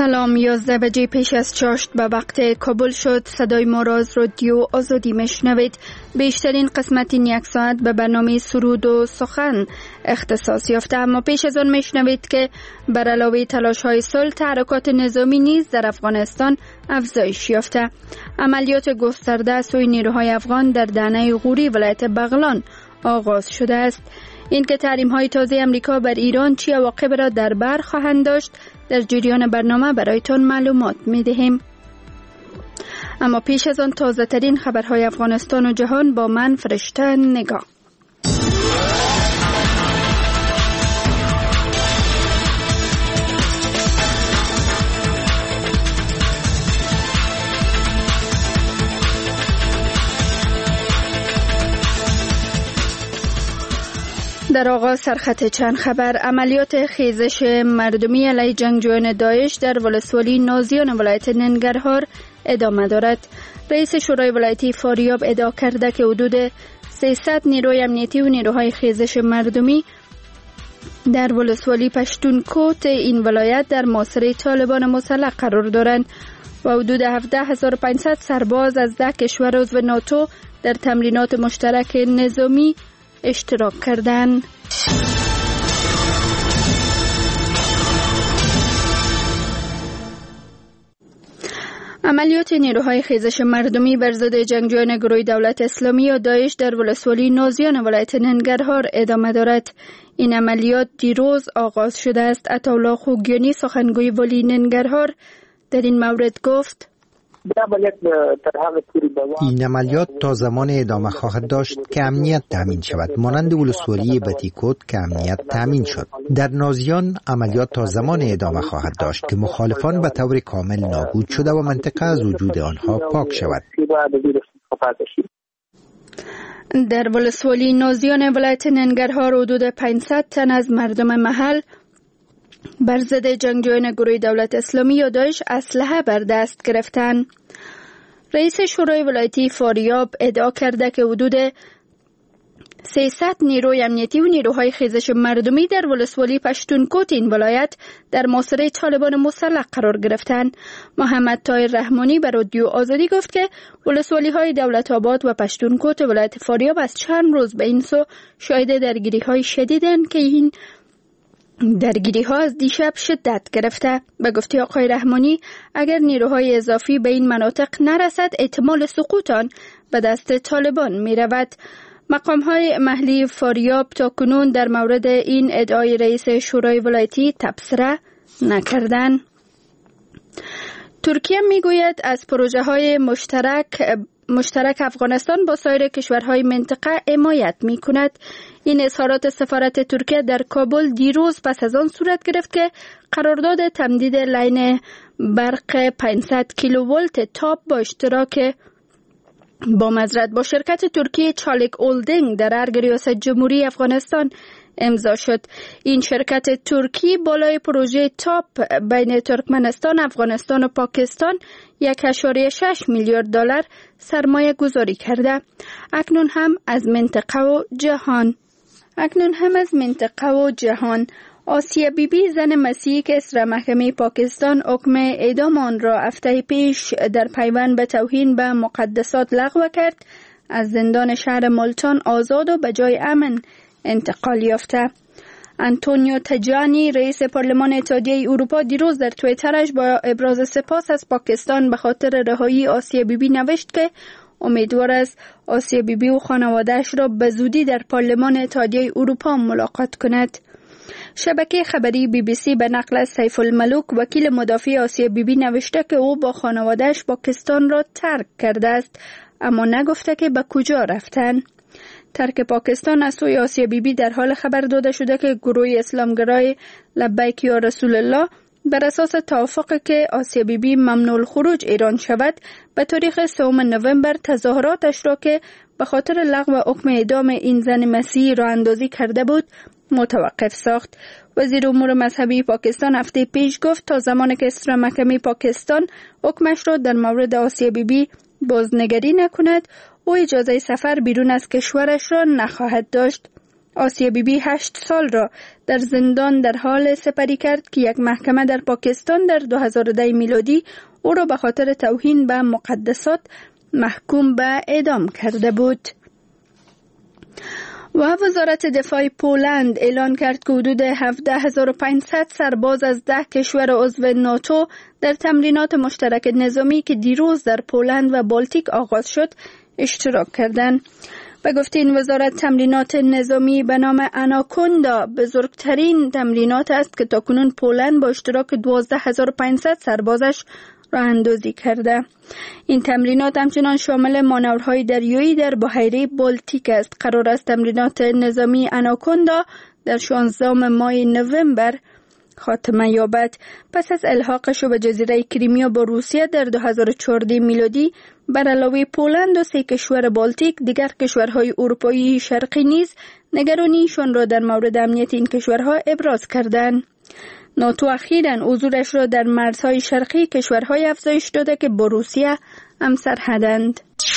سلام. 11 بجه پیش از چاشت به وقت کابل شد. صدای ما را از رادیو آزادی میشنوید. بیشترین قسمت این یک ساعت به برنامه سرود و سخن اختصاص یافته، اما پیش از آن میشنوید که بر علاوه تلاش های صلح، تحرکات نظامی نیز در افغانستان افزایش یافته. عملیات گسترده سوی نیروهای افغان در دهنه غوری ولایت بغلان آغاز شده است. این که تحریم های تازه امریکا بر ایران چه عواقب را در بر خواهند داشت، در جریان برنامه برایتان معلومات می دهیم. اما پیش از آن تازه ترین خبرهای افغانستان و جهان با من فرشته نگاه. در آغاز سرخط چند خبر. عملیات خیزش مردمی علیه جنگجویان داعش در ولسوالی نازیان ولایت ننگرهار ادامه دارد. رئیس شورای ولایتی فاریاب ادعا کرده که حدود 300 نیروی امنیتی و نیروهای خیزش مردمی در ولسوالی پشتونکوت این ولایت در محاصره طالبان مسلح قرار دارند و حدود 17500 سرباز از 10 کشور عضو ناتو در تمرینات مشترک نظامی اشتراک کردند. عملیات نیروهای خیزش مردمی بر ضد جنگجویان گروه دولت اسلامی یا داعش در ولسوالی نازیان ولایت ننگرهار ادامه دارد. این عملیات دیروز آغاز شده است. عطاالله خوگیانی سخنگوی والی ننگرهار در این مورد گفت: این عملیات تا زمان ادامه خواهد داشت که امنیت تامین شود، مانند ولسوالی بتیکوت که امنیت تامین شد. در نازیان عملیات تا زمان ادامه خواهد داشت که مخالفان به طور کامل نابود شده و منطقه از وجود آنها پاک شود. در ولسوالی نازیان ولایت ننگرهار حدود 500 تن از مردم محل بر ضد جنگجویان گروه دولت اسلامی یا داعش اسلحه بر دست گرفتند. رئیس شورای ولایتی فاریاب ادعا کرده که حدود 300 نیروی امنیتی و نیروهای خیزش مردمی در ولسوالی پشتونکوت این ولایت در محاصره طالبان مسلح قرار گرفتند. محمد طاهر رحمانی به رادیو آزادی گفت که ولسوالی های دولت آباد و پشتونکوت ولایت فاریاب از چند روز به این سو شاهد درگیری های شدیدند که این درگیری ها از دیشب شدت گرفته. به گفته آقای رحمانی اگر نیروهای اضافی به این مناطق نرسد احتمال سقوط آن به دست طالبان می رود. مقام های محلی فاریاب تا کنون در مورد این ادعای رئیس شورای ولایتی تبصره نکردند. ترکیه می گوید از پروژه های مشترک افغانستان با سایر کشورهای منطقه حمایت می کند. این اظهارات سفارت ترکیه در کابل دیروز پس از آن صورت گرفت که قرارداد تمدید لاین برق 500 کیلوولت تاپ با اشتراک با شرکت ترکیه چالک اولدینگ در ارگ ریاست جمهوری افغانستان امضا شد. این شرکت ترکی بالای پروژه تاپ بین ترکمنستان، افغانستان و پاکستان 1.6 میلیارد دلار سرمایه گذاری کرده. اکنون هم از منطقه و جهان آسیا بیبی زن مسیحی که اسرا محکمه پاکستان حکم اعدام آن را هفته پیش در پیوند به توهین به مقدسات لغو کرد، از زندان شهر مولتان آزاد و به جای امن انتقال یافته. آنتونیو تاجانی رئیس پارلمان اتحادیه اروپا دیروز در توییترش با ابراز سپاس از پاکستان به خاطر رهایی آسیا بیبی نوشت که امیدوار است آسیا بیبی و خانواده‌اش را به زودی در پارلمان اتحادیه اروپا ملاقات کند. شبکه خبری BBC به نقل از سیف الملوک وکیل مدافع آسیا بیبی نوشته که او با خانواده‌اش پاکستان را ترک کرده است، اما نگفته که به کجا رفتند. ترک پاکستان از سوی آسیا بیبی در حال خبر داده شده که گروه اسلامگرای لبیک یا رسول الله بر اساس توافقی که آسیا بیبی ممنوع الخروج ایران شود به تاریخ 3 نوامبر تظاهراتش را که به خاطر لغو حکم اعدام این زن مسیحی راه اندازی کرده بود متوقف ساخت. وزیر امور مذهبی پاکستان هفته پیش گفت تا زمانی که اسرا محکمه پاکستان حکمش را در مورد آسیا بیبی بازنگری نکند او اجازه سفر بیرون از کشورش را نخواهد داشت. آسیا بیبی 8 سال را در زندان در حال سپری کرد که یک محکمه در پاکستان در 2010 میلادی او را به خاطر توهین به مقدسات محکوم به اعدام کرده بود. و وزارت دفاع پولند اعلان کرد که حدود 17500 سرباز از 10 کشور عضو ناتو در تمرینات مشترک نظامی که دیروز در پولند و بالتیک آغاز شد اشتراک کردند. به گفته این وزارت تمرینات نظامی به نام آناکوندا بزرگترین تمرینات است که تاکنون پولند با اشتراک 12500 سربازش راه اندازی کرده. این تمرینات همچنان شامل مانورهای دریایی در بحیره بالتیک است. قرار است تمرینات نظامی آناکوندا در 16 ماه نوامبر خاتمه یابد. پس از الحاقش به جزیره کریمیا با روسیه در 2014 میلادی، بر علاوه پولند و 3 کشور بالتیک، دیگر کشورهای اروپایی شرقی نیز نگرانیشان را در مورد امنیت این کشورها ابراز کردند. ناتو اخیراً حضورش را در مرزهای شرقی کشورهای افزایش داده که با روسیه هم سرحدند.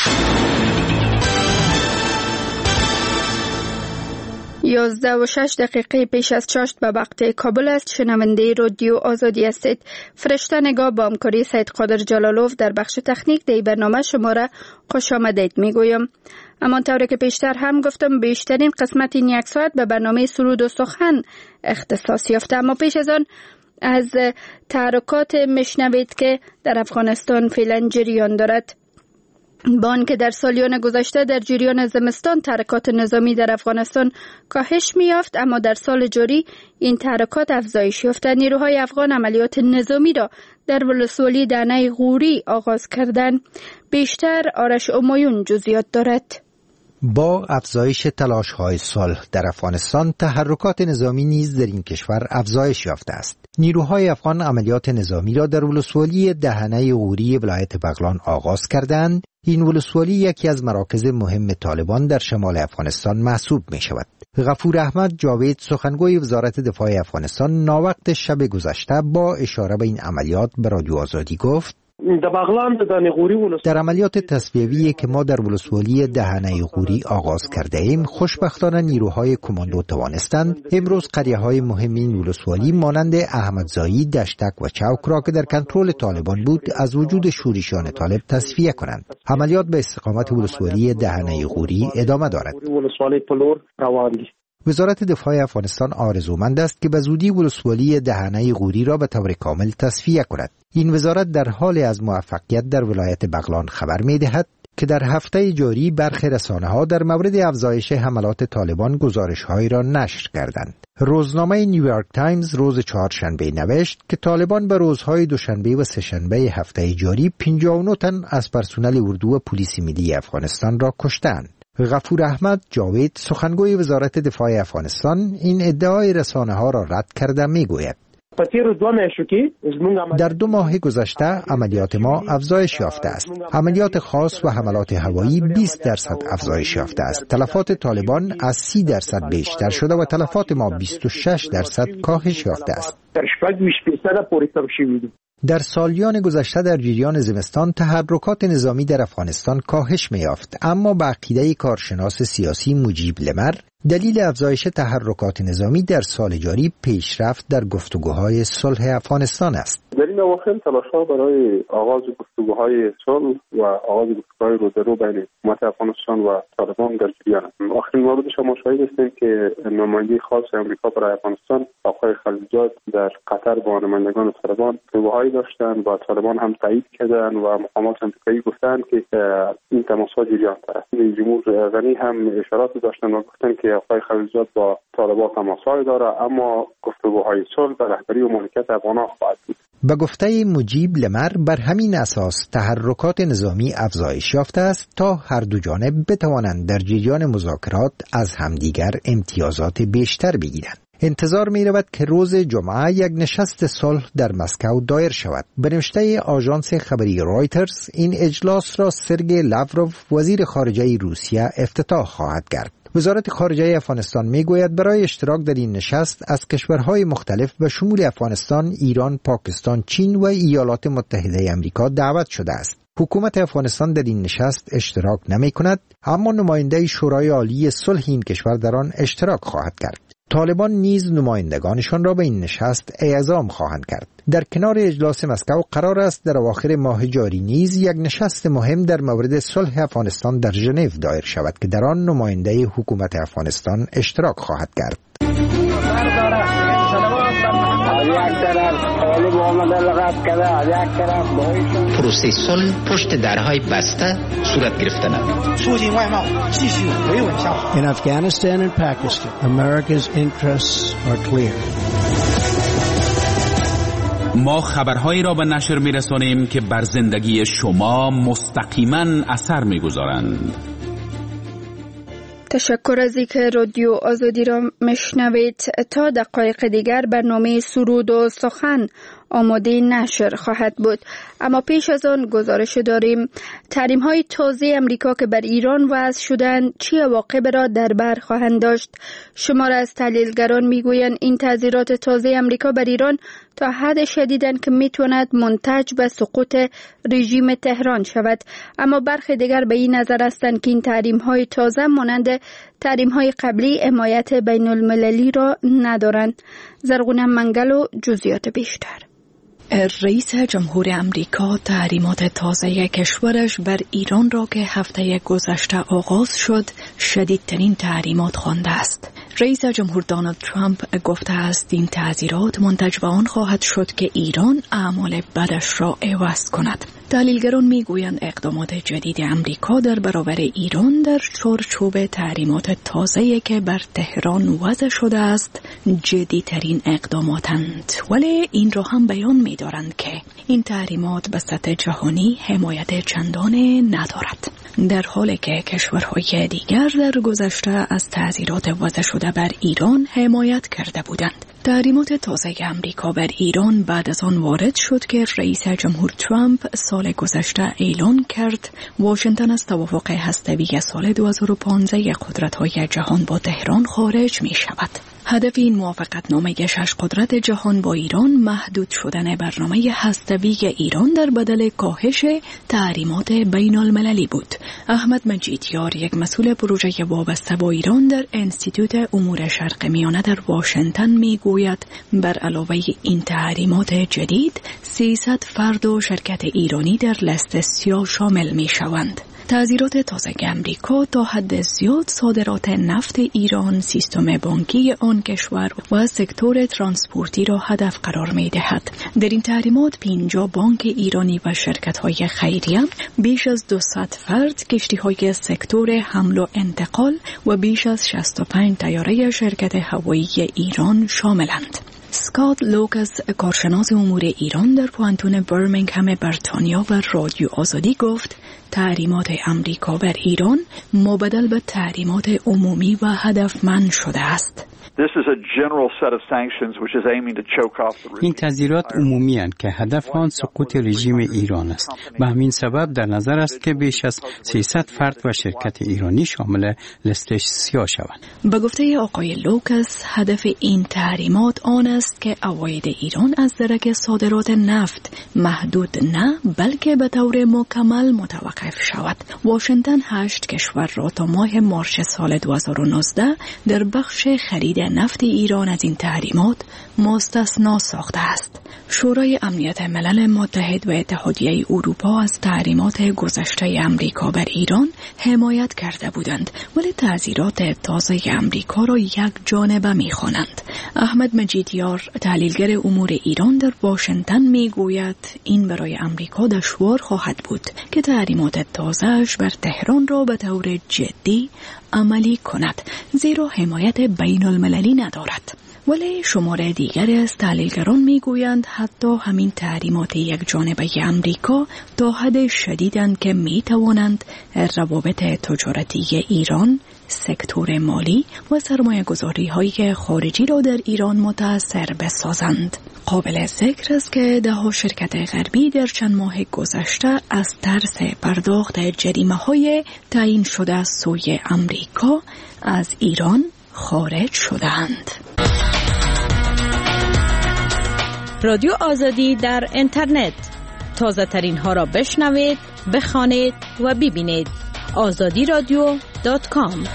11:06 پیش از چاشت به وقت کابل است. شنونده رادیو آزادی هستید. فرشته نگاه با همکاری سید قادر جلالوف در بخش تکنیک در برنامه شما را خوش آمدید میگویم. همانطور که پیشتر هم گفتم بیشترین قسمت این 1 ساعت به برنامه سرود و سخن اختصاص یافته، اما پیش از آن از تحرکات میشنوید که در افغانستان فعلا جریان دارد. با آنکه در سالیان گذشته در جریان زمستان تحرکات نظامی در افغانستان کاهش می‌یافت، اما در سال جاری این تحرکات افزایش یافته. نیروهای افغان عملیات نظامی را در ولسوالی دهنه غوری آغاز کردند. بیشتر آرش امایون جزئیات دارد. با افزایش تلاش‌های صلح در افغانستان، تحرکات نظامی نیز در این کشور افزایش یافته است. نیروهای افغان عملیات نظامی را در ولسوالی دهنه غوری ولایت بغلان آغاز کردند. این ولسوالی یکی از مراکز مهم طالبان در شمال افغانستان محسوب می شود. غفور احمد جاوید، سخنگوی وزارت دفاع افغانستان، ناوقت شب گذشته با اشاره به این عملیات به رادیو آزادی گفت: در عملیات تصفیه‌ای که ما در ولسوالی دهنه غوری آغاز کرده ایم، خوشبختانه نیروهای کماندو توانستند امروز قریه‌های مهم این ولسوالی مانند احمدزایی، دشتک و چوک را که در کنترل طالبان بود از وجود شورشیان طالب تصفیه کنند. عملیات به استقامت ولسوالی دهنه غوری ادامه دارد. وزارت دفاع افغانستان آرزومند است که به زودی ولسوالی دهنه غوری را به طور کامل تصفیه کند. این وزارت در حال از موفقیت در ولایت بغلان خبر می‌دهد که در هفته جاری برخی رسانه‌ها در مورد افزایش حملات طالبان گزارش‌هایی را نشر کردند. روزنامه نیویورک تایمز روز چهارشنبه نوشت که طالبان به روزهای دوشنبه و سه‌شنبه هفته جاری 59 تن از پرسنل اردو و پلیس ملی افغانستان را کشتند. غفور احمد جاوید، سخنگوی وزارت دفاع افغانستان، این ادعای رسانه‌ها را رد کرده می‌گوید: در 2 ماه گذشته عملیات ما افزایش یافته است. عملیات خاص و حملات هوایی 20% افزایش یافته است. تلفات طالبان از 30% بیشتر شده و تلفات ما 26% کاهش یافته است. در سالیان گذشته در جریان زمستان تحرکات نظامی در افغانستان کاهش می‌یافت، اما به عقیده کارشناس سیاسی مجیب لمر، دلیل افزایش تحرکات نظامی در سال جاری پیشرفت در گفتگوهای صلح افغانستان است. در این اواخر تلاش‌ها برای آغاز گفتگوهای صلح و آغاز گفتگوهای روبرو بین حکومت افغانستان و طالبان در جریان است. آخرین موردش ما شاهد هستیم که نماینده خاص آمریکا برای افغانستان آقای خلیلزاد در قطر با نمایندگان طالبان گفتگوهایی داشتند و طالبان هم تایید کردند و مقامات آمریکایی گفتند که این تماس‌ها جریان است. جمهور غنی هم اشارات داشتند و گفتند که آقای خلیلزاد با طالبان تماس‌های داره، اما گفتگوهای صلح به رهبری و مالکیت افغان‌ها خواهد بود. به گفته مجیب لمر، بر همین اساس تحرکات نظامی افزایش یافته است تا هر دو جانب بتوانند در جریان مذاکرات از همدیگر امتیازات بیشتر بگیرند. انتظار می رود که روز جمعه یک نشست صلح در مسکو دایر شود. به نوشته آژانس خبری رایترز، این اجلاس را سرگئی لاوروف، وزیر خارجه روسیه، افتتاح خواهد کرد. وزارت خارجه افغانستان میگوید برای اشتراک در این نشست از کشورهای مختلف به شمول افغانستان، ایران، پاکستان، چین و ایالات متحده آمریکا دعوت شده است. حکومت افغانستان در این نشست اشتراک نمی کند، اما نماینده شورای عالی صلح این کشور در آن اشتراک خواهد کرد. طالبان نیز نمایندگانشان را به این نشست اعزام خواهند کرد. در کنار اجلاس مسکو قرار است در اواخر ماه جاری نیز یک نشست مهم در مورد صلح افغانستان در ژنو دایر شود که در آن نماینده حکومت افغانستان اشتراک خواهد کرد. پروسه صلح پشت درهای بسته صورت گرفتند. In Afghanistan and Pakistan, America's interests are clear. ما خبرهایی را به نشر می‌رسانیم که بر زندگی شما مستقیما اثر می‌گذارند. تشکر از اینکه رادیو آزادی را میشنوید. تا دقایق دیگر برنامه سرود و سخن آماده نشر خواهد بود، اما پیش از آن گزارش داریم تحریم های تازه امریکا که بر ایران وضع شدند چه عواقب را در بر خواهند داشت. شمار از تحلیلگران میگویند این تعزیرات تازه امریکا بر ایران تا حد شدیدند که میتواند منتج به سقوط رژیم تهران شود، اما برخی دیگر به این نظر هستند که این تحریم های تازه مانند تحریم های قبلی حمایت بین المللی را ندارند. زرغونه منگلو جزئیات بیشتر. رئیس جمهور امریکا تحریمات تازه کشورش بر ایران را که هفته گذشته آغاز شد شدیدترین تحریمات خوانده است. رئیس جمهور دونالد ترامپ گفته است این تعزیرات منتج به آن خواهد شد که ایران اعمال بدش را عوض کند. تحلیلگران میگویند اقدامات جدید امریکا در برابر ایران در چارچوب تحریمات تازه‌ای که بر تهران وضع شده است جدی‌ترین اقداماتند، ولی این را هم بیان می‌دارند که این تحریمات به سطح جهانی حمایت چندانی ندارد، در حالی که کشورهای دیگر در گذشته از تعزیرات وضع شده بر ایران حمایت کرده بودند. تحریمات تازه امریکا بر ایران بعد از آن وارد شد که رئیس جمهور ترامپ سال گذشته اعلان کرد واشنگتن از توافق هسته‌ای سال 2015 قدرت‌های جهان با تهران خارج می شود. هدف این موافقتنامه 6 قدرت جهان با ایران محدود شدن برنامه هسته‌ای ایران در بدل کاهش تحریمات بین المللی بود. احمد مجیدیار، یک مسئول پروژه وابسته با ایران در انستیتوت امور شرق میانه در واشنگتن میگوید بر علاوه این تحریمات جدید 300 فرد و شرکت ایرانی در لست سیاه شامل می شوند. تعزیرات تازه امریکا تا حد زیاد صادرات نفت ایران، سیستم بانکی آن کشور و سکتور ترانسپورتی را هدف قرار می دهد. در این تحریمات 50 بانک ایرانی و شرکت‌های خیریه، بیش از 200 فرد کشتی‌های سکتور حمل و انتقال و بیش از 65 طیاره شرکت هوایی ایران شاملند. اسکات لوکاس، کارشناس امور ایران در پوانتون برمینگهم بریتانیا و رادیو آزادی گفت تحریمات امریکا بر ایران مبدل به تحریمات عمومی و هدفمند شده است. این تعزیرات عمومی اند که هدف آن سقوط رژیم ایران است. به همین سبب در نظر است که بیش از 300 فرد و شرکت ایرانی شامل لست سیاه شوند. به گفته آقای لوکاس، هدف این تحریمات آن است که عواید ایران از درک صادرات نفت محدود نه بلکه به طور مکمل متوقف شود. واشنگتن 8 کشور را تا ماه مارس سال 2019 در بخش خرید نفت ایران از این تحریمات مستثنا ساخته است. شورای امنیت ملل متحد و اتحادیه اروپا از تحریمات گذشته امریکا بر ایران حمایت کرده بودند، ولی تعزیرات تازه امریکا را یک جانبه می‌خوانند. احمد مجیدیار، تحلیلگر امور ایران در واشنگتن میگوید این برای امریکا دشوار خواهد بود که تحریمات تازه‌اش بر تهران را به طور جدی عملی کند، زیرا حمایت بین المللی ندارد. ولی شماره دیگر از تحلیلگران میگویند حتی همین تحریمات یک جانبه امریکا تا حد شدیدند که میتوانند روابط تجارتی ایران، سکتور مالی و سرمایه‌گذاری های خارجی را در ایران متاثر بسازند. قابل ذکر است که ده‌ها شرکت غربی در چند ماه گذشته از ترس پرداخت جریمه‌های تعیین شده از سوی امریکا از ایران خارج شدند. رادیو آزادی در اینترنت، تازه ترین ها را بشنوید بخوانید و ببینید. azadiradio.com.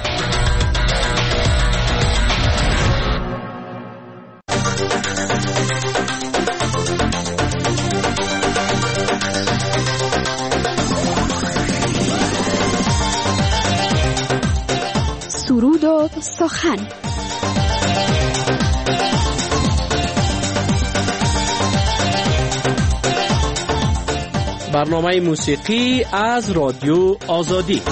سرود و سخن. برنامه موسیقی از رادیو آزادی.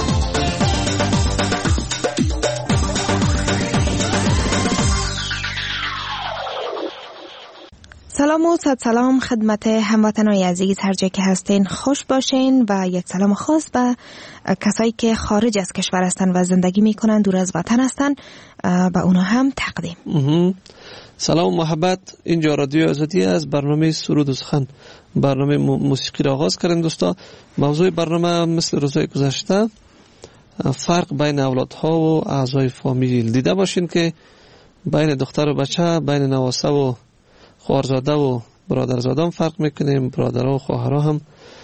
سلام و صد سلام خدمت هموطنان عزیز هر جا که هستین، خوش باشین و یک سلام خاص به کسایی که خارج از کشور هستن و زندگی میکنن، دور از وطن هستن، به اونا هم تقدیم. سلام و محبت. اینجا رادیو آزادی از برنامه سرود و سخن، برنامه موسیقی را آغاز کردیم دوستا. موضوع برنامه مثل روزهای گذشته فرق بین اولادها و اعضای فامیل. دیده باشین که بین دختر و بچه، بین نواسه و خواهرزاده و برادرزاده هم فرق میکنیم، برادرها و خواهرها هم.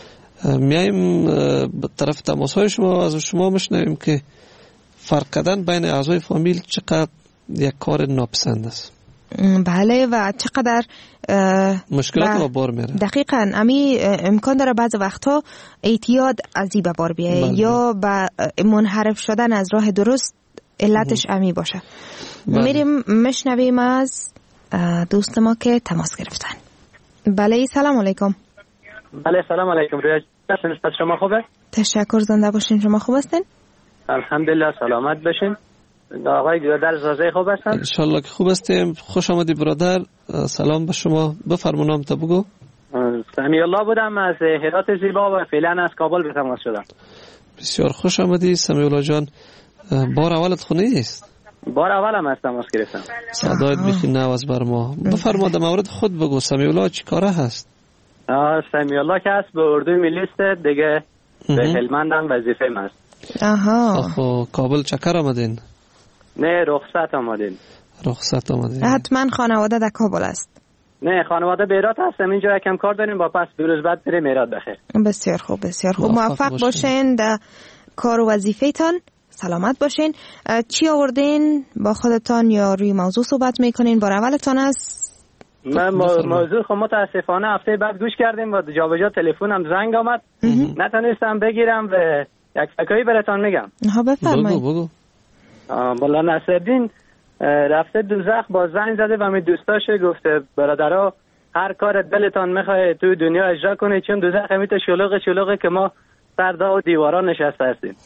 میایم به طرف تماسهای شما، از شما میشنویم که فرق کردن بین اعضای فامیل چقدر یک کار ناپسند است. بله، و چقدر مشکلات با بار میره. دقیقاً امی امکان داره بعض وقتا اعتیاد از به بار بیایه یا به منحرف شدن از راه درست علتش امی باشه. میریم مشنویم از دوست ما که تماس گرفتن. بله، سلام علیکم. بله، سلام علیکم. روی شما خوبه؟ تشکر، زنده باشین. شما خوب هستین؟ الحمدلله، سلامت باشین. آقای برادر زازه خوب هستن؟ انشالله که خوب هستیم. خوش آمدی برادر. سلام به شما. بفرمایید نام تو بگو. سمی الله بودم از هرات زیبا و فعلا از کابل به تماس شدم. بسیار خوش آمدی سمی الله جان. بار اولت خونه است؟ بار اولم از تماس گرفتم. صدایت بخی نواز بر ما. بفرما در مورد خود بگو. سمی الله چی کاره هست؟ سمی الله که هست به اردوی ملی است دیگه، به هلمند هم وظیفه هست. آها. کابل چکر آمدین؟ نه، رخصت آمدین. رخصت آمدین. حتما خانواده در کابل است؟ نه، خانواده بیرات هستم. اینجا یکم کار داریم، با پس دو روز بعد بریم میرات بخیر. بسیار خوب، بسیار خوب. موفق باشین در کار و وظیفه‌تان. سلامت باشین. چی آوردین با خودتان یا روی موضوع صحبت میکنین؟ بار اولتان است؟ من موضوع خب متاسفانه هفته بعد گوش کردیم و جابجا تلفنم زنگ آمد، نتونستم بگیرم و یک فکایی براتون میگم. ها، بفرمایید. بگو. مولا نصرالدین رفته دوزخ، با زنگ زده و می دوستاشه گفته برادرها هر کار دلتان میخواه تو دنیا اجرا کنید، چون دوزخ همیت شلوغه که ما سردا و دیواران نشسته هستیم.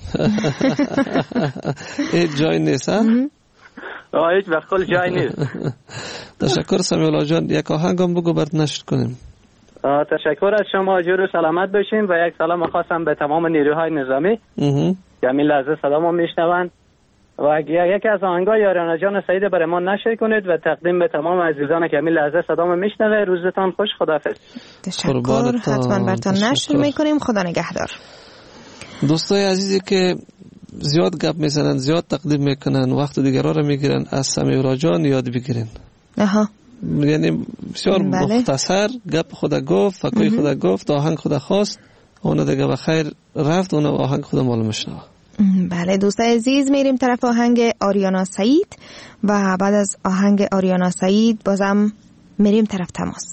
هیچ جای نیست ها؟ هیچ بخل جای نیست. تشکر سمی الله جان. یک آهنگ هم بگو برد نشر کنیم. تشکر از شما. جور و سلامت باشین و یک سلام خاصم به تمام نیروهای نظامی که همین لحظه صدامو میشنون و یکی از آهنگای یاریانا جان سعید برای ما نشر کنید و تقدیم به تمام عزیزان که همین لحظه صدامو میشنوه. روزتان خوش. خداحافظ. تشکر. حتما براتون نشر میکنیم. خدا نگهدار. دوستای عزیزی که زیاد گپ میزنن، زیاد تقدیم میکنن، وقت دیگرها رو میگیرن، از سمی الله جان یاد بگیرین. یعنی بسیار مختصر گپ خدا گفت، فکوی خدا گفت، آهنگ خدا خواست، اون دیگه بخیر رفت، اون آهنگ خدا معلوم شد. بله دوستای عزیز، میریم طرف آهنگ آریانا سعید و بعد از آهنگ آریانا سعید بازم میریم طرف تماس.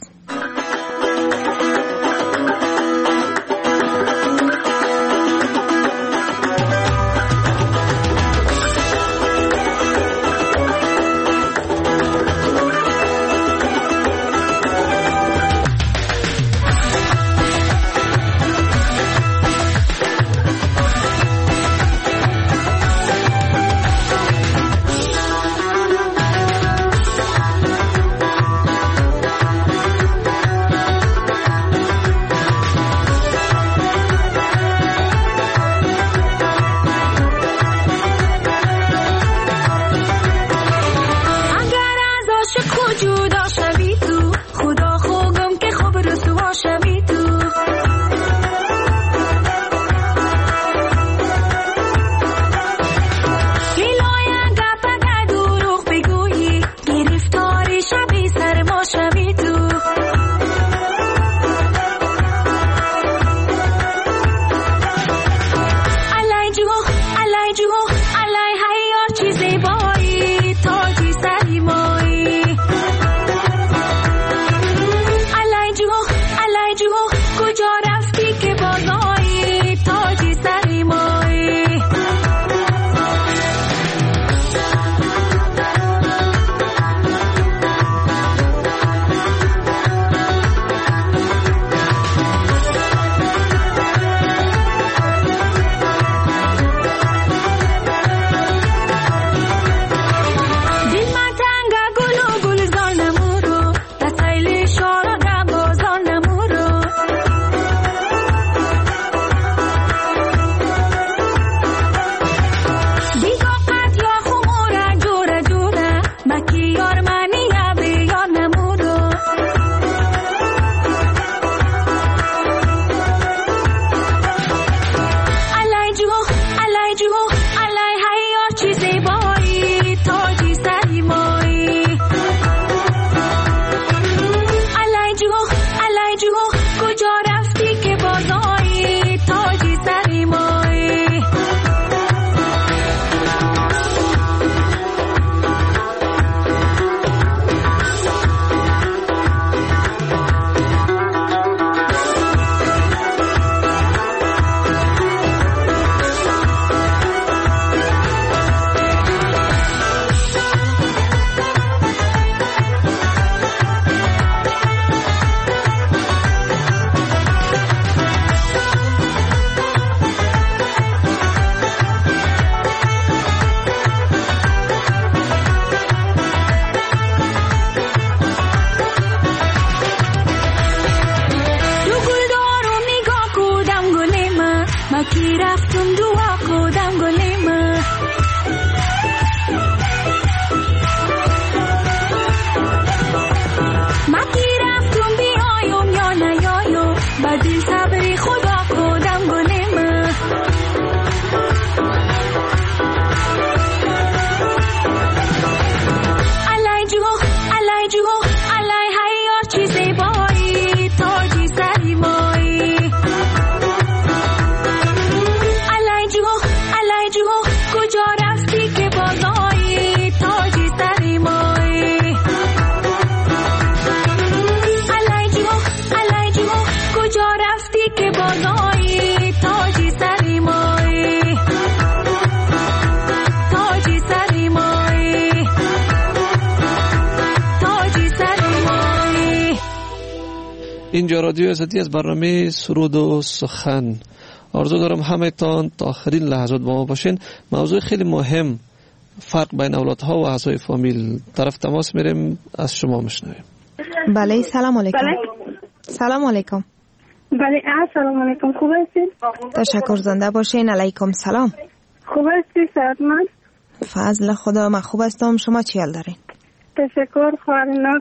اینجا رادیو آزادی از برنامه سرود و سخن. آرزو دارم همه تان تا آخرین لحظات با ما باشین. موضوع خیلی مهم، فرق بین اولادها و اعضای فامیل. طرف تماس میریم، از شما میشنویم. بله سلام علیکم. سلام علیکم. بله سلام علیکم. خوب هستید؟ تشکر، زنده باشین. علیکم سلام. خوب هستی صحتمند؟ فضل خدا من خوب هستم. شما چی حال دارین؟ تشکر خواهرناک.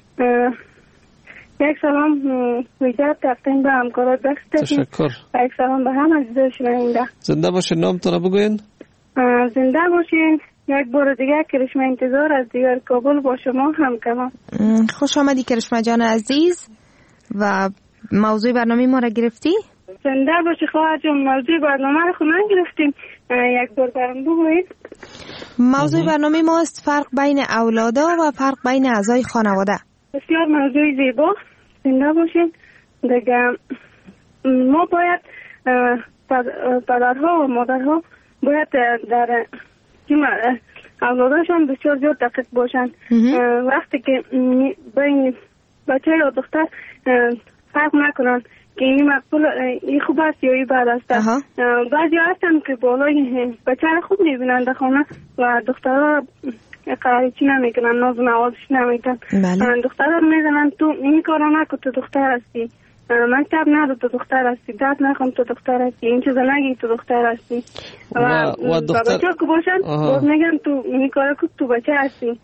یک سلام ویژه تقدیم به همکارات داشتیم. تشکر. یک سلام به همه عزیزان شنونده. زنده باشین. نامتون رو بگوین. زنده باشین. یک بار دیگه کرشمه انتظار از دیگر کابل با شما هم کنم. خوش آمدی کرشمه جان عزیز. و موضوع برنامه ما را گرفتی؟ زنده باشی خواهر جان. موضوع برنامه را خود نگرفتیم. یک بار برام بگویید. موضوع برنامه ما است فرق بین اولادا و فرق بین اعضای خانواده. بسیار موضوع زیبا. زنده باشین. دیگه ما باید پدرها و مادرها باید در اولادشان بسیار زیاد دقیق باشند. وقتی که بین بچه یا دختر فرق نکنن که این مقبول این خوب است یا این بد است. بعضی هستن که بالای بچه را خوب میبینن در خانه و دخترها قرارچی نمیکنن، ناز و نوازش نمیکنن. دخترها میزنن تو این کارا نکن، تو دختر هستی، مکتب نرو تو دختر هستی، درد نخون تو دختر هستی، این چیزا نگی تو دختر هستی. و بچه که باشن باز میگن تو این کارا کن تو بچه هستی.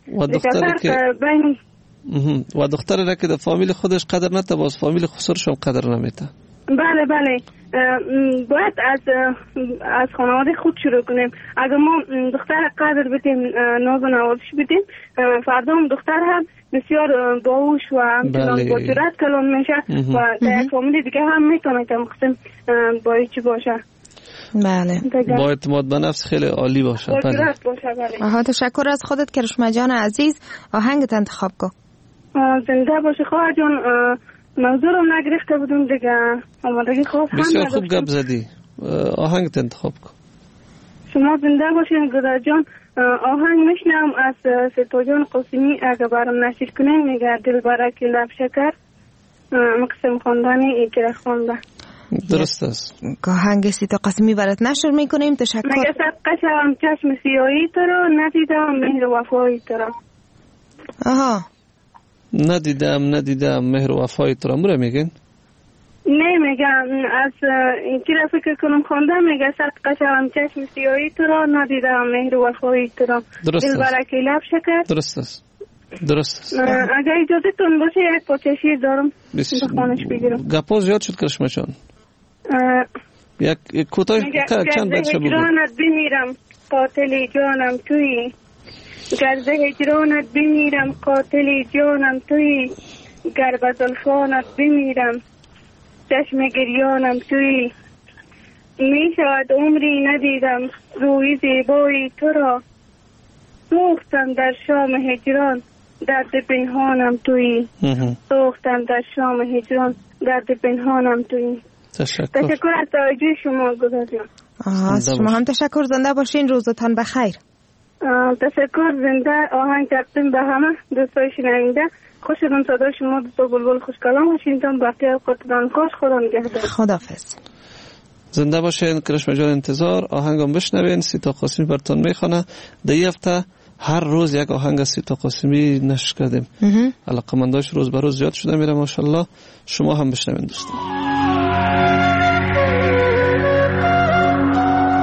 و دختر را که در فامیل خودش قدر نته، باز فامیل خسرش هم قدر نمیته. بله بله. باید از خانواده خود شروع کنیم. اگر ما دختر قدر بدیم، ناز و نوازش بدیم، فردا هم دختر هم بسیار باهوش و همچنان با جرأت کلام میشه و در فامیل دیگه هم میتونه که مقسم با چی باشه. بله. با اعتماد به نفس خیلی عالی باشه. با جرأت باشه. بله. تشکر از خودت کرشمه جان عزیز. آهنگت انتخاب کن. زنده باشه خواهر جان. موضوع رو نگرفته بودم دیگه. آمادگی خواست هم بسیار خوب گپ زدی. آهنگت انتخاب کن. شما زنده باشین گدر جان. آهنگ میشنم از سیتا جان قاسمی. اگه برام نشیر کنین میگه دل برک لب شکر مقسم خواندنی ایکره خونده. درست است. آهنگ سیتا قاسمی برات نشر میکنیم. تشکر. مگه صدقه شوم چشم سیاهی تو رو، ندیدم مهر وفایی تو رو. آها. ندیدم مهر و وفای تو را مره میگن؟ نه میگم از این چی را فکر کنم خونده. میگه صدقه شوم چشم سیاهی تو را، ندیدم مهر و وفای تو را، دل برک لب شکر. درست است. اگر اجازه تون باشه یک پارچه شیر دارم بخوانش بگیرم. گپا زیاد شد کرشمه جان. یک کوتاه چند بیت شو بگو. هجرانت بمیرم قاتل جانم تویی، گرد هجرانت بمیرم قاتل جانم تویی، گر به زلفانت بمیرم چشم گریانم تویی. می شود عمری ندیدم روی زیبایی تو را، سوختم در شام هجران درد پنهانم تویی. سوختم در شام هجران درد پنهانم تویی. تشکر از توجه شما گذاریم. شما هم تشکر. زنده باشین. روزتان بخیر. تشکر. زنده. آهنگ تقدیم به همه دوستای شنونده. خوشتون صدای شما دوستا بلبل خوش کلام هاشینتان. بقیه اوقاتتان خوش. خدا نگهدار. خداحافظ. زنده باشین. کرشمه جان انتظار. آهنگم بشنوین. سیتا قاسمی براتون میخونه. در این هفته هر روز یک آهنگ سیتا قاسمی نشر کردیم. علاقمنداش روز به روز زیاد شده میره ماشاءالله. شما هم بشنوین دوستان.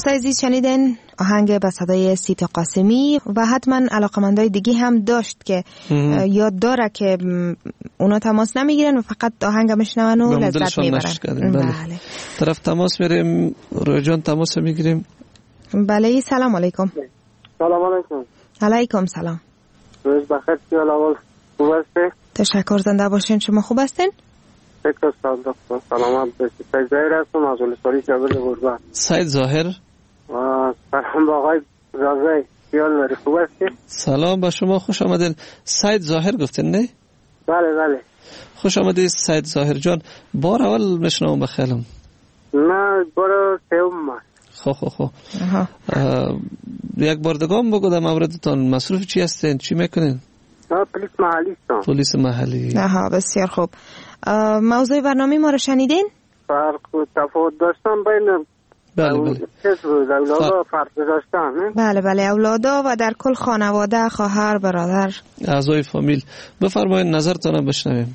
دوستای عزیز شنیدین آهنگ به صدای سیتا قاسمی و حتما علاقمندای دیگه هم داشت که یاد داره که اونا تماس نمیگیرن و فقط آهنگ میشنون و لذت میبرن. بله. طرف تماس میریم. روی جان تماس میگیریم. بله سلام علیکم. سلام علیکم. علیکم سلام. روز بخیر. چیال اول خوب هستی؟ تشکر. زنده باشین. شما خوب هستین؟ تشکر دکتر. سلامت باشید. سید ظاهر هستم از ولسوالی جبل گربه. سید ظاهر. سلام با آقای رضایی. چیال بری خوب هستی؟ سلام با شما. خوش آمدین. سید ظاهر گفتین نه؟ بله بله. خوش آمدید سید ظاهر جان. بار اول میشنوم بخیلم. نه بار سوم. خب یک بار دگام بگو در موردتان. مصروف چی هستین؟ چی میکنین؟ پلیس محلی هستم. پلیس محلی. بسیار خوب. موضوع برنامه ما رو شنیدین؟ فرق و تفاوت داشتن بین اولادا فرق داشتن. بله اولادا و در کل خانواده، خواهر، برادر، اعضای فامیل. بفرمایید نظرتان بشنویم.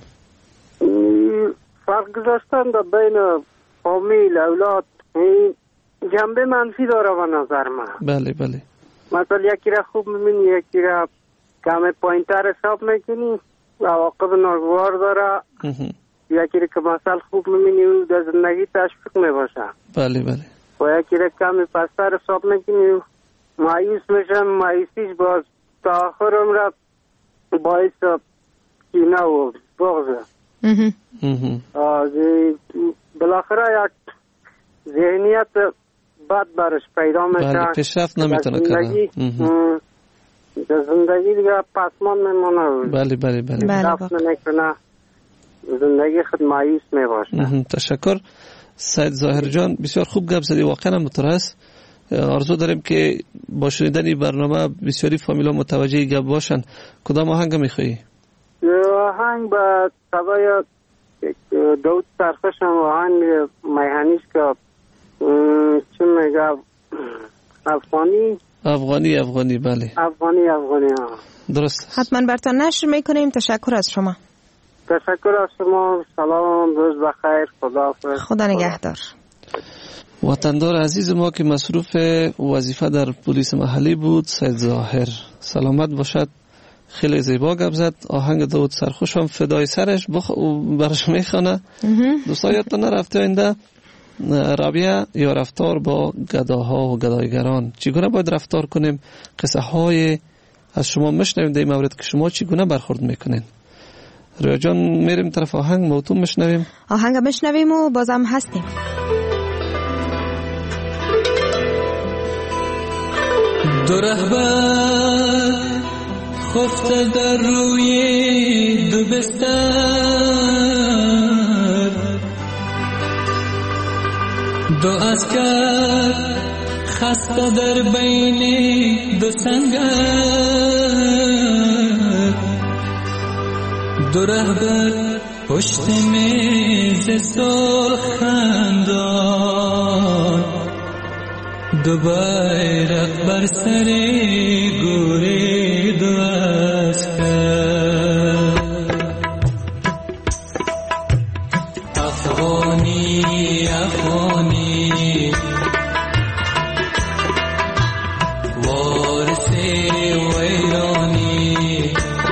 فرق داشتن بین فامیل اولاد جنبه منفی داره و نظر من. بله. مثلا یکی را خوب میبینی، یکی را کم پایین‌تر حساب میکنی و عواقب ناگوار داره. یکی را که مثلا خوب میبینی اون در زندگی تشویق میباشه. بله. و یکی را کم پستر حساب میکنی مایوس میشه. مایوسیش باز تا آخر عمر باعث کینه و بغضه. بالاخره یک ذهنیت بد برش پیدا میشه. بله پیشرفت نمیتونه کنه. در زندگی دیگه پسمان میمونه. بله. پیشرفت نمیکنه. زندگی خود مایوس میباشه. تشکر سید ظاهر جان. بسیار خوب گپ زدی. واقعا مترس. آرزو داریم که با شنیدن برنامه بسیاری فامیلا متوجه گپ باشن. کدام آهنگ میخوایی؟ آهنگ به تبای داود سرخوشم آهنگ میهنیش که چی میگه افغانی بله. افغانی درست. حتما برتان نشر میکنیم. تشکر از شما. تشکر از شما. سلام، روز بخیر. خدا نگهدار. وطندار عزیز ما که مصروف وظیفه در پلیس محلی بود سید ظاهر. سلامت باشد. خیلی زیبا گپ زد. آهنگ داود سرخوش هم فدای سرش برش میخونه. دوستا یادتون نرفته آینده رابطه یا رفتار با گداها و گدایگران چگونه باید رفتار کنیم؟ قصه های از شما میشنویم در این مورد که شما چگونه برخورد میکنین. رویا جان میریم طرف آهنگ موتون میشنویم. آهنگ میشنویم و بازم هستیم. دو رهبر خفته در روی دو بستر، دو عسکر خسته در بین دو سنگر، دو رهبر پشت میز سرخ خندان، دو بیرق بر سر گوری دو عسکر. افغانی افغانی وارث ویرانی،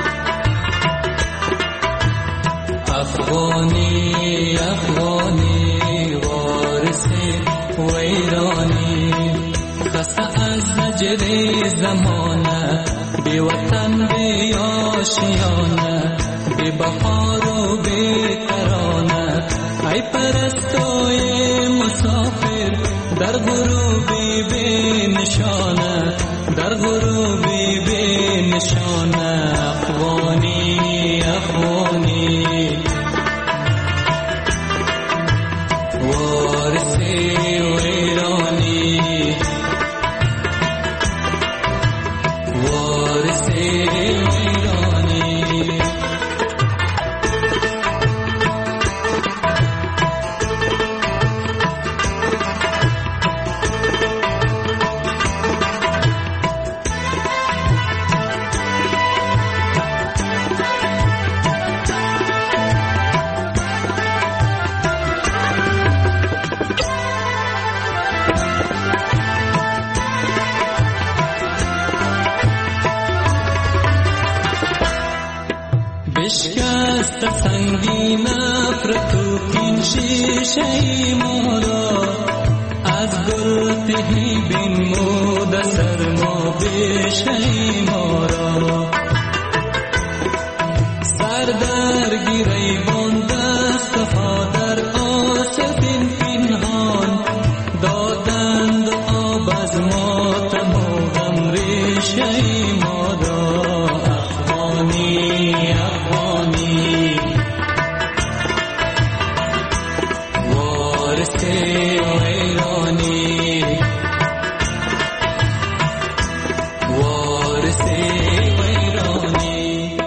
افغانی افغانی وارث ویرانی، خسته از زجر زمانه، بی وطن بی آشیانه، بی بهار و بی ترانه، ای پرستوی مسافر در غروبی بی نشانه، در غروبی بی نشانه. افغانی افغانی وارث ویرانی، وارث ویرانی. دست تنگی نفرت و کین شیشه ما را از گل تهی بنمود سرما بیشه ما را سر در گیره بان دست ها در آستین پنهان دادند آب از ما تمام ریشه ما را افغانی افغانی وارث ایرانی وارث ایرانی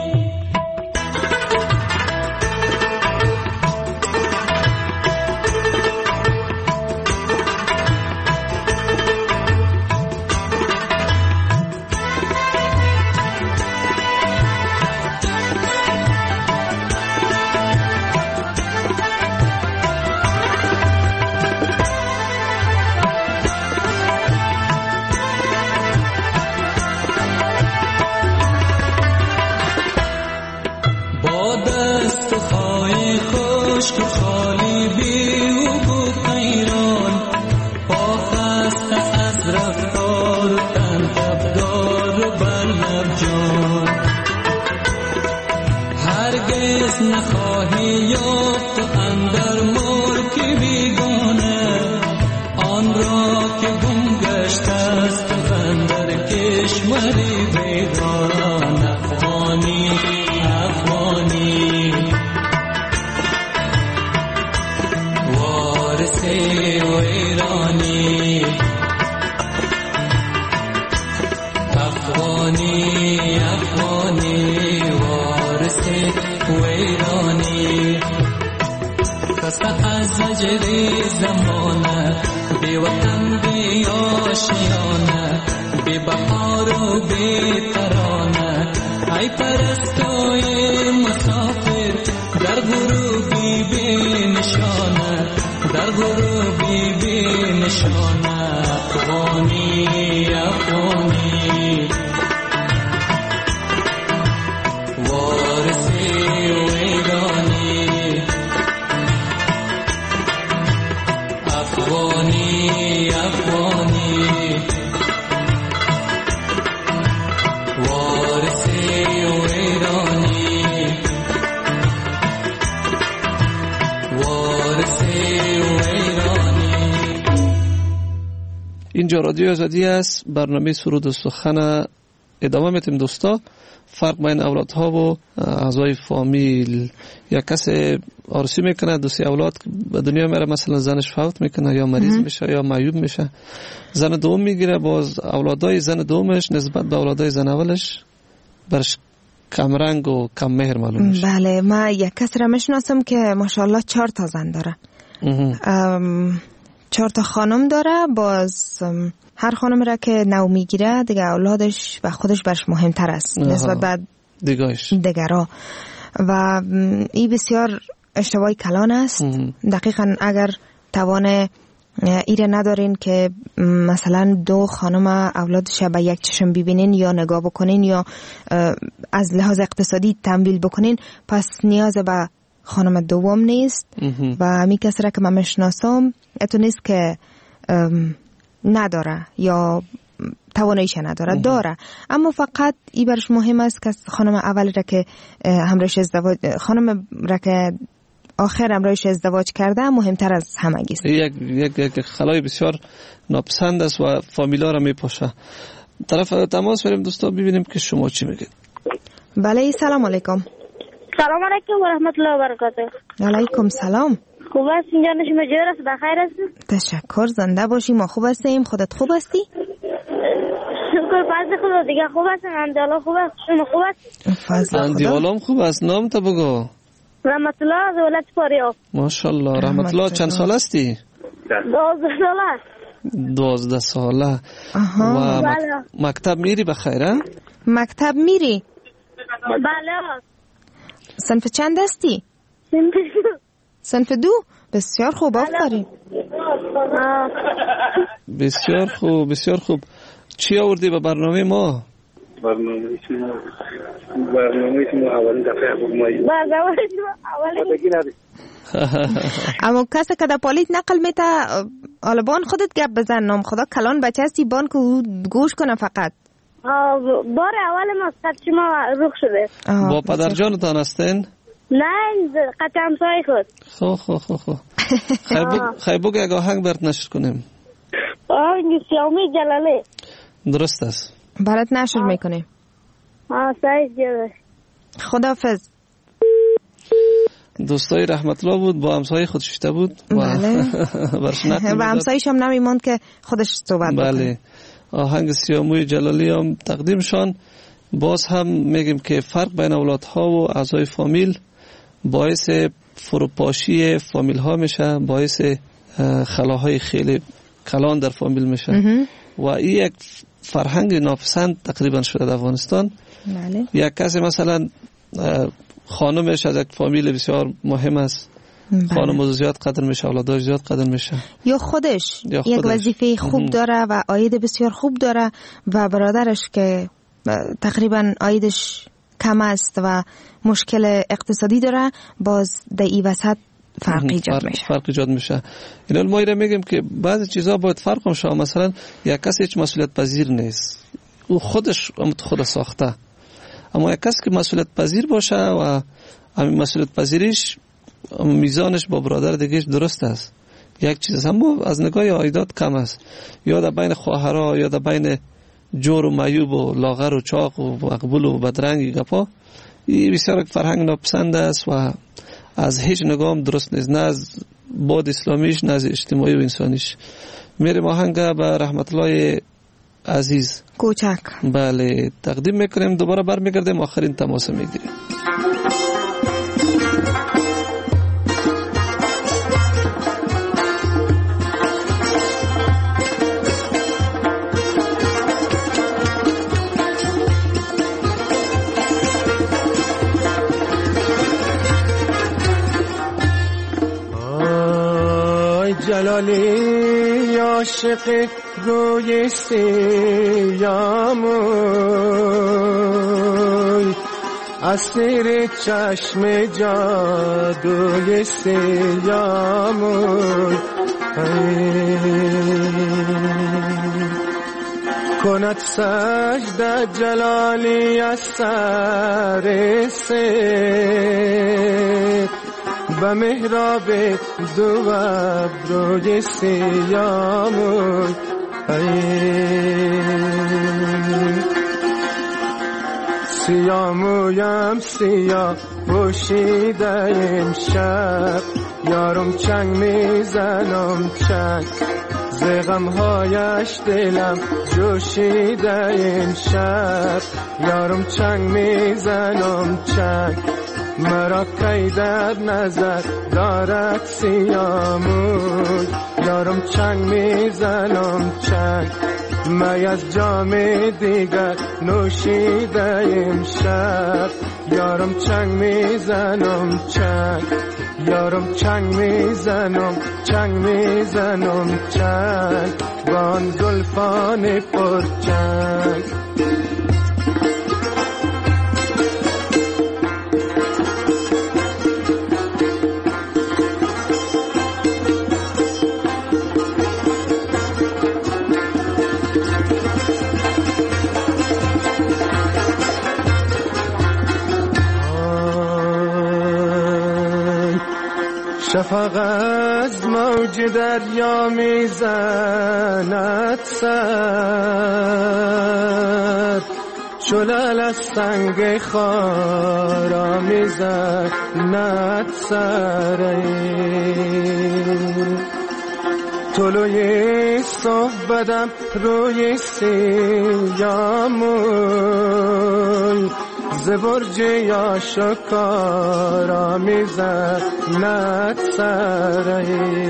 اینجا رادیو آزادی است. برنامه سرود و سخن ادامه میتیم دوستا. فرق بین اولادها و اعضای فامیل. یک کسی آرزو میکنه دو سه اولاد به دنیا میاره، مثلا زنش فوت میکنه یا مریض میشه یا معیوب میشه، زن دوم میگیره، باز اولادای زن دومش نسبت به اولادای زن اولش برش کم رنگ و کم مهر معلوم میشه. بله، من یک کسی را میشناسم که ماشاءالله 4 تا زن داره، 4 تا خانم داره. باز هر خانم را که نو میگیره دیگه اولادش و خودش برش مهمتر است نسبت به دیگرها و این بسیار اشتباه کلان است. دقیقا اگر توان ایره ندارین که مثلا 2 خانم اولادش به یک چشم ببینین یا نگاه بکنین یا از لحاظ اقتصادی تمویل بکنین، پس نیاز به خانم دوم نیست. و همی کسی را که من میشناسم اتو نیست که نداره یا تواناییش نداره، داره، اما فقط این برش مهم است که خانم اول را که همراهش ازدواج، خانم را که آخر همراهش ازدواج کرده مهمتر از همگی است. یک خلای بسیار ناپسند است و فامیلا را میپاشه. طرف تماس بریم دوستا ببینیم که شما چی میگید. بله، سلام علیکم. سلام علیکم و رحمت الله و برکاته. علیکم سلام. خوب است؟ اینجا شما جور است؟ بخیر است؟ تشکر، زنده باشی. ما خوب هستیم. خودت خوب هستی؟ شکر فضل خدا. دیگه خوب هستم. الحمدلله خوب است. شما خوب است؟ فضل خدا. دیالام خوب است. نام تا بگو. رحمت الله از ولایت فاریاب. ماشاءالله. رحمت الله چند سال هستی؟ 12 ساله. 12 ساله. و مکتب میری بخیره؟ مکتب میری؟ بله. صنف چند هستی؟ صنف 2. بسیار خوب، آفرین. بسیار خوب، بسیار خوب. چی آوردی به برنامه ما؟ برنامه شما اولین دفعه بود ما اما کسی که در پالیت نقل میته آلبان خودت گپ بزن نام خدا کلان بچه هستی بان که گوش کنه فقط بار اول ما قد شما روخ شده با پدر جانتان هستین؟ نه قد همسای خود خیلی بگو یک آهنگ برد نشر کنیم آهنگ سیامی جلاله درست است برات نشر میکنیم سعید جلاله خداحافظ دوستای رحمت الله بود با همسایه خود ششته بود و همسایش هم نمیماند که خودش صحبت بکنه. بله آهنگ سیاموی جلالی هم تقدیمشان. باز هم میگیم که فرق بین اولادها و اعضای فامیل باعث فروپاشی فامیل ها میشه، باعث خلاهای خیلی کلان در فامیل میشه و این یک فرهنگ ناپسند تقریبا شده در افغانستان. بله. یک کسی مثلا خانمش از یک فامیل بسیار مهم است، خانم زیاد قدر میشه، اولادش زیاد قدر میشه، یا خودش یک وظیفه خوب داره و عاید بسیار خوب داره و برادرش که تقریبا عایدش کم است و مشکل اقتصادی داره، باز در این وسط فرق ایجاد میشه. این ما میگیم که بعضی چیزا باید فرق شه. مثلا یک کسی هیچ مسئولیت پذیر نیست، او خودش خود ساخته، اما یک کسی که مسئولیت پذیر باشه و همین مسئولیت پذیریش میزانش با برادر دیگهش درست است، یک چیز هم از نگاه عایدات کم است، یا در بین خواهرها یا در بین جور و معیوب و لاغر و چاق و مقبول و بدرنگی گپا، این بسیار فرهنگ ناپسند است و از هیچ نگاه هم درست نیست، نه از بعد اسلامیش نه از اجتماعی و انسانیش. میریم آهنگ به رحمت الله عزیز کوچک بله تقدیم میکنیم، دوباره برمیگردیم آخرین تماس میگیریم. جلالی عاشق روی سیاموی، اسیر چشم جادوی سیاموی، کند سجده جلالی از سر سید و محراب دو ابروی سیاموی، سیامویم سیاه پوشیده امشب، یارم چنگ میزنم چنگ، ز غمهایش دلم جوشیده امشب، یارم چنگ میزنم چنگ، مرا کی در نظر دارد سیاموی، یارم چنگ میزنم چنگ، می از جام دیگر نوشیده امشب، یارم چنگ میزنم چنگ، یارم چنگ میزنم چنگ، وان زلفان پر چنگ. شفق از موج دریا میزند سر، شلال از سنگ خارا میزند سر، طلوع صبح بدم روی سیاموی، ز برج یا شکارا میزند سر،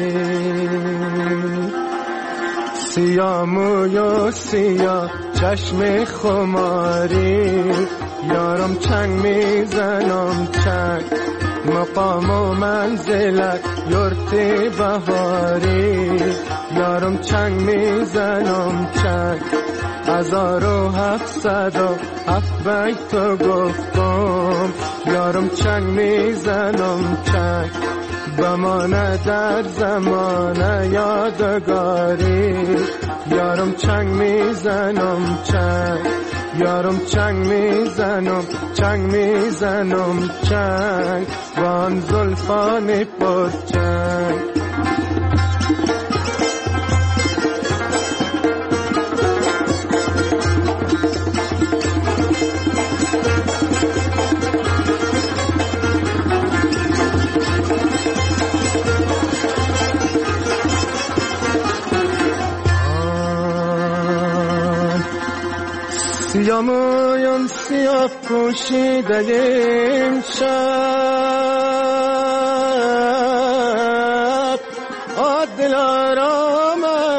سیاموی و سیاه چشم خماری، یارم چنگ میزنم چنگ، مقام و منزلت یورت بهاری، یارم چنگ میزنم چنگ، 1707 بیت تو گفتم یارم چنگ میزنم چنگ بمانه در زمان یادگاری یارم چنگ میزنم چنگ یارم چنگ میزنم چنگ وان زلفان پر چنگ سیامویم سیاه پوشیده این شب دلارام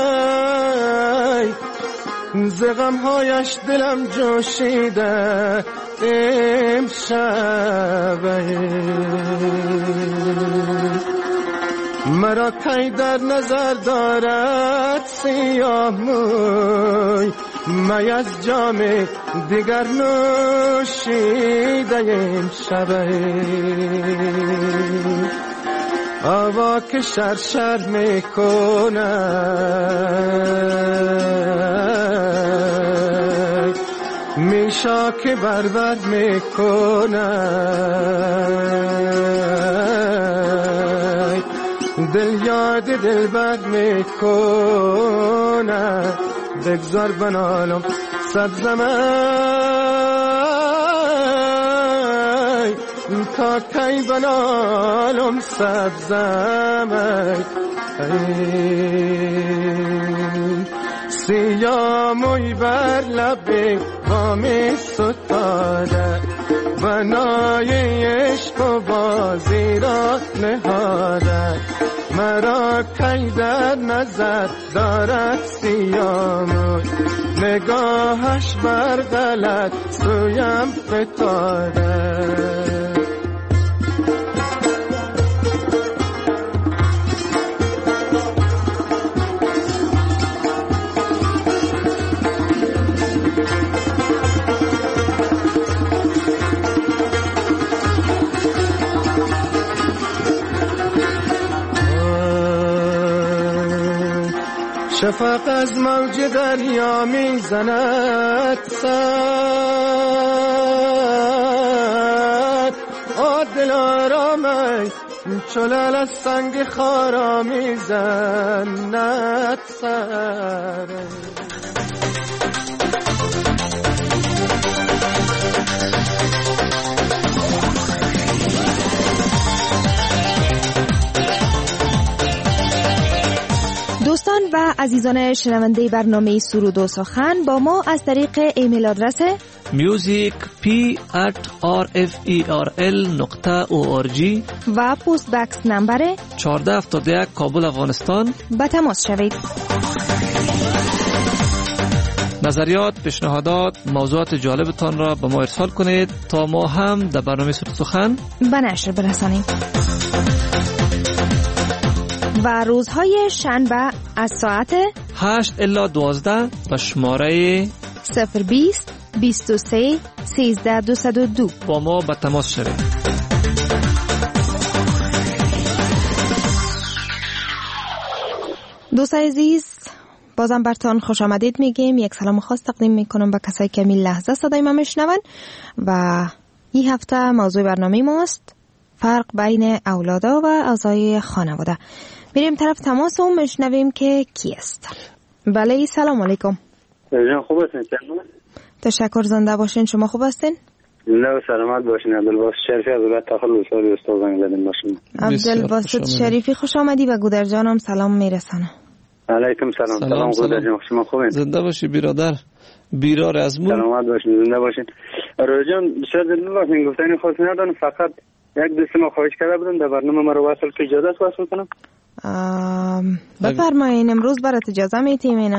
ز غمهایش دلم جوشیده امشب مرا کی در نظر دارد سیاه موی می از جام دیگر نوشیده امشب هوا که شرشر میکنه میشا که بربر میکنه دل یاد دل بد میکنه بگذار بنالم سبزمه تا کی بنالم سبزمه سیاموی بر لب بامی ستاده بنای عشق و بازی را نهاده مرا کی در نظر دارد سیاموی نگاهش بر غلط سویم فتاده شفق از موج دریا میزند سر دلارام چلال از سنگ خارا میزند سر دوستان و عزیزان شنونده برنامه سرود و سخن با ما از طریق ایمیل آدرس musicp@rferl.org و پست بکس نمبر 1471 کابل افغانستان به تماس شوید. نظریات، پیشنهادات، موضوعات جالبتان را به ما ارسال کنید تا ما هم در برنامه سرود سخن به نشر برسانیم. و روزهای شنبه از ساعت 8 الی 12 به شماره 020 23 13 202 با ما به تماس شوید. دوستان عزیز، بازم برتان خوش آمدید میگیم. یک سلام خاص تقدیم میکنم به کسایی که این لحظه صدای ما میشنون و این هفته موضوع برنامه ماست فرق بین اولادا و اعضای خانواده. میریم طرف تماس و میشنویم که کی است. بله، سلام علیکم. خوب هستین؟ تشکر، زنده باشین. شما خوب هستین؟ زنده و سلامت باشین. عبدالباسط شریفی از ولایت تخار لوساری استاد زنگ زدیم باشین. عبدالباسط شریفی خوش آمدی و گودر جانم سلام میرسانم. علیکم سلام گودر جان، شما خوبین؟ زنده باشی برادر. بیرار از مون سلامت باشین، زنده باشین. روی جان بسیار زنده باشین. گفتنی خاصی ندارم، فقط یک دوست ما خواهش کرده بودم در برنامه ما رو وصل که اجازه است وصل کنم. بفرمایین، امروز برات اجازه میتیم. اینا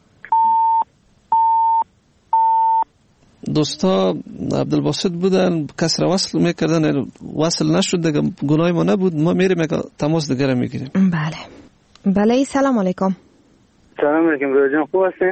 دوستا عبدالباسط بودن، کس را وصل میکردن، وصل نشد دیگه، گناه ما نبود. ما میریم تماس دیگه میگیریم. بله، سلام علیکم. سلام علیکم. روی جان خوب هستین؟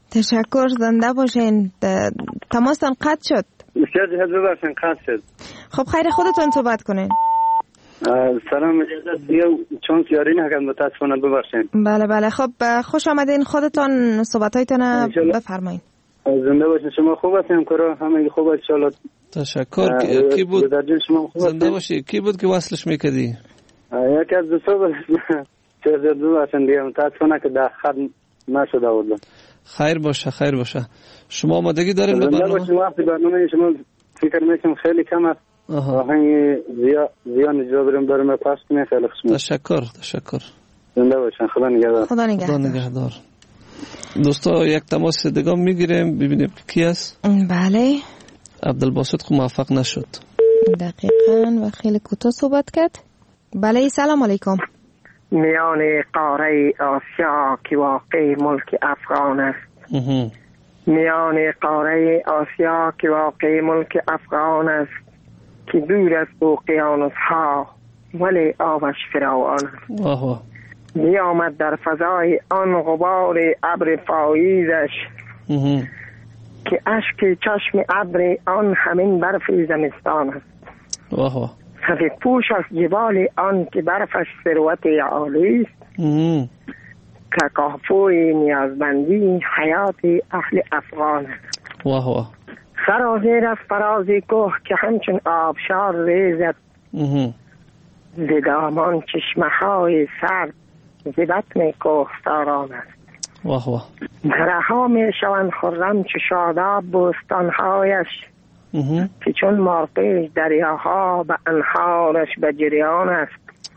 تشکر، زنده باشین. تماستان قطع شد. بسیار جهت ببخشین قطع شد. خب خیر، خودتون صحبت کنین. سلام، یو چانس یاری نکرد متاسفانه ببخشین. بله بله، خب خوش آمدین. خودتان صحبتایتان بفرمایید. زنده باشین. شما خوب هستین؟ کارا همه خوب ان شاء الله. تشکر. کی بود؟ زنده باشی. کی بود که وصلش میکردی؟ یکی از دوستا بود. چه زدو هستن دیگه، متاسفانه که در خط نشده بود. خیر باشه، خیر باشه. شما آمادگی دارین به برنامه؟ زنده باشین. وقتی برنامه شما فکر میکنم خیلی کم است. آهنگ زیان اجازه بریم بریم پاس کنیم. خیلی خوشم. تشکر، تشکر. زنده باشین. خدا نگهدار. خدا نگهدار. دوستا یک تماس دیگه میگیریم ببینیم کی است. بله. عبدالباسط خو موفق نشد. دقیقاً و خیلی کوتاه صحبت کرد. بله، سلام علیکم. میان قاره آسیا که واقع ملک افغان است. میان قاره آسیا که واقع ملک افغان است، که دور از اقیانوس ها ولی آبش فراوان است. می آمد در فضای آن غبار ابر پاییزش، که اشک چشم ابر آن همین برف زمستان است. سفید پوش از جبال آن که برفش ثروت عالی است، که کافوی نیازمندی حیات اهل افغان است. سرازیر از فراز کوه که همچون آبشار ریزد، ز دامان چشمه های سرد ز بطن کوهساران است. درها می شوند خرم چو شاداب بوستانهایش، که چون مارپیش دریاها به انهارش به جریان است.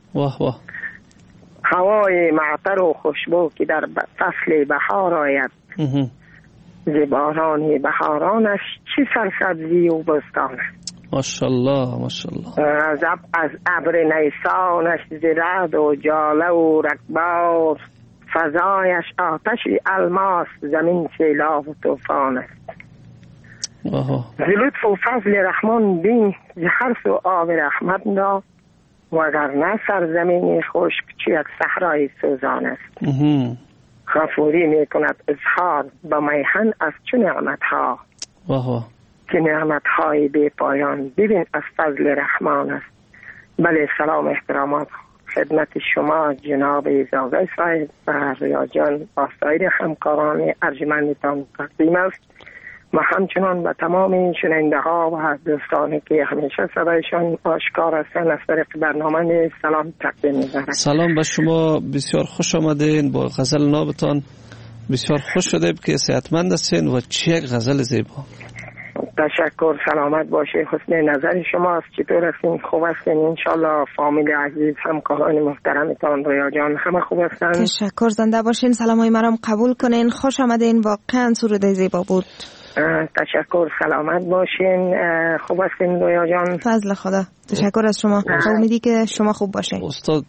هوای معطر و خوشبو که در فصل بهار آید، ز باران بهارانش چه سرسبزی و بستان است. ماشاءالله ماشاءالله. از ابر نیسانش ز رعد و جاله و رگبار، فضایش آتش الماس زمین سیلاب و طوفان است. ز لطف و فضل رحمان بین ز هر سو آب رحمت دا، وگرنه سرزمین خشک چو یک صحرای سوزان است. غفوری می کند اظهار به میهن از چو نعمت ها، که نعمت های بی پایان ببین از فضل رحمان است. بله، سلام احترامات خدمت شما جناب زاغی صاحب و ریا جان با سایر همکاران ارجمندتان تقدیم است. و همچنان به تمام شنونده ها و دوستانی که همیشه صدایشان آشکار هستند از طریق برنامه سلام تقدیم می‌کنم. سلام به شما، بسیار خوش آمدین. با غزل نابتان بسیار خوش شدیم که صحتمند هستین و چه یک غزل زیبا. تشکر، سلامت باشه. حسن نظر شماست. چطور هستین؟ خوب هستین؟ انشالله فامیل عزیز همکاران محترمتان رویا جان همه خوب هستن؟ تشکر، زنده باشین. سلامای مرام قبول کنین. خوش آمدین. واقعا سروده زیبا بود. تشکر، سلامت باشین. خوب هستین رویا جان؟ فضل خدا. تشکر از شما. امیدی که شما خوب باشین.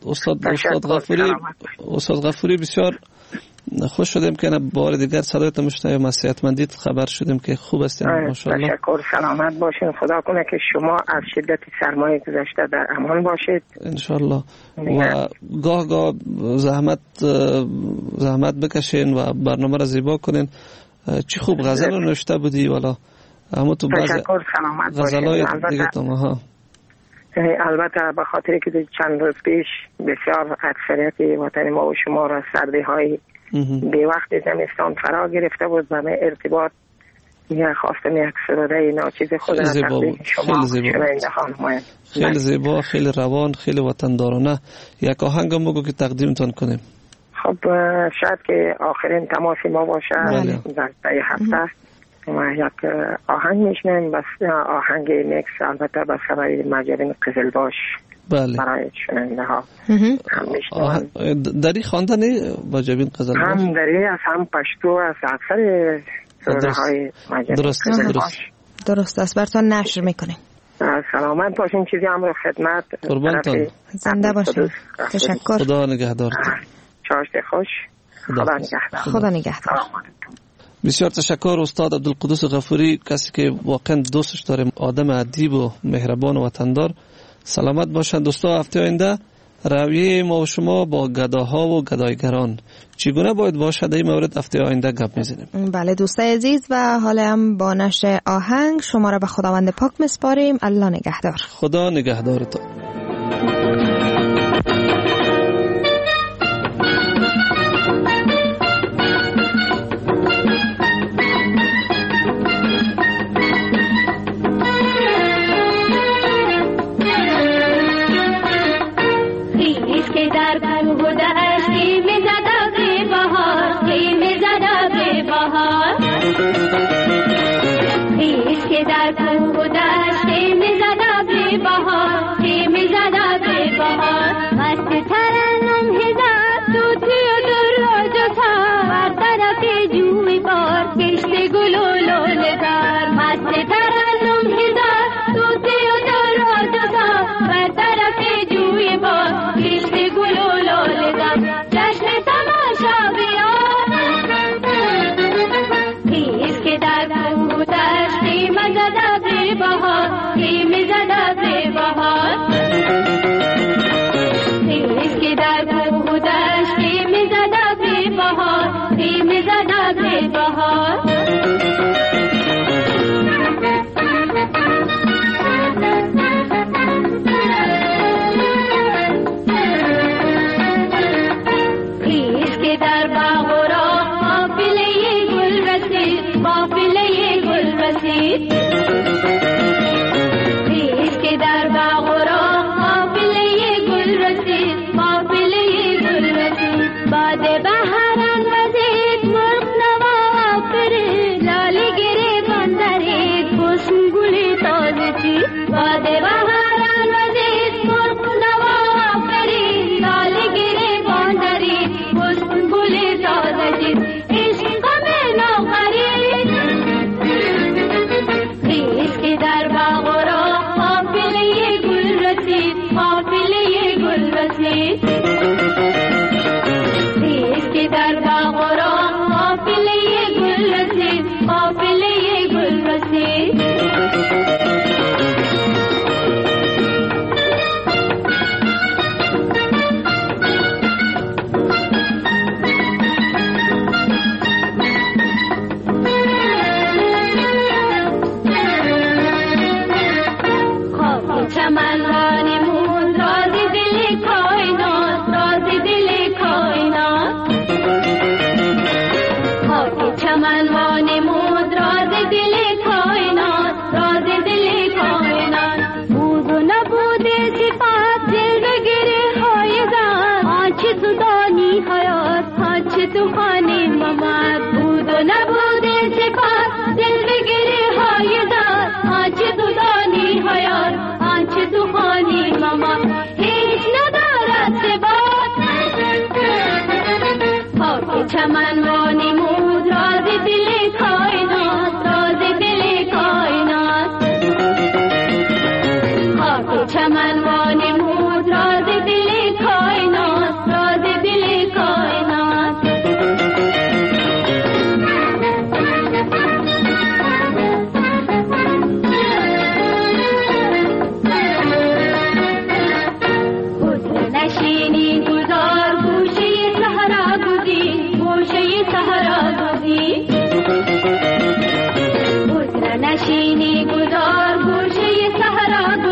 استاد غفوری بسیار خوش شدیم که بار دیگر صدایت مشتاق مسئولیتمندیت خبر شدیم که خوب هستین. ماشاءالله. تشکر، سلامت باشین. خدا کنه که شما از شدت سرمایه گذشته در امان باشید انشالله. و گاه زحمت بکشین و برنامه را زیبا کنین. چی خوب غزل رو نوشته بودی والا. اما تو بعض غزلای دیگه تمام البته به خاطر که چند روز پیش بسیار اکثریت وطن ما و شما را سردی های به وقت زمستان فرا گرفته بود و من ارتباط خواستم یک سروده ناچیز خود را تقدیم شما شنونده ها. خیلی زیبا، خیلی روان، خیلی وطندارانه. یک آهنگ مگو که تقدیمتان کنیم. خب شاید که آخرین تماس ما باشه در طی هفته و یک آهنگ میشنیم. بس آهنگ میکس البته به سبب مجابین قزلباش برای شنونده ها داری خواندنی مجابین قزلباش؟ هم داری از هم پشتو از اکثر سروده های مجابین قزلباش. درست است، براتون نشر میکنیم. سلامت باشین. چیزی هم رو خدمت قربانتان. زنده باشین. تشکر. خدا نگهدار. چاشت خوش. خدا نگهدار. بسیار تشکر استاد عبدالقدوس غفوری، کسی که واقعا دوستش داریم، آدم ادیب و مهربان و وطندار. سلامت باشند دوستا. هفته آینده رویه ما و شما با گداها و گدایگران چگونه باید باشد؟ این مورد هفته آینده گپ میزنیم. بله دوستای عزیز، و حالا هم با نشر آهنگ شما را به خداوند پاک مسپاریم. الله نگهدار. خدا نگهدار تو. نشینی گذار گوشه صحرا